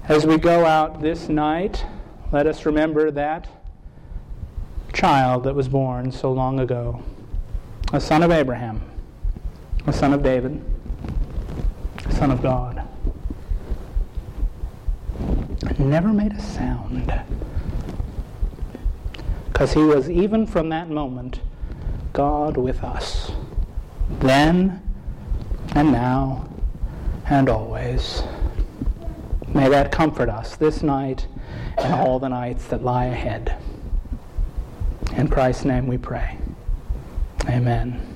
As we go out this night, let us remember that child that was born so long ago, a son of Abraham, a son of David, a son of God. Never made a sound, because he was, even from that moment, God with us, then and now and always. May that comfort us this night and all the nights that lie ahead. In Christ's name we pray. Amen.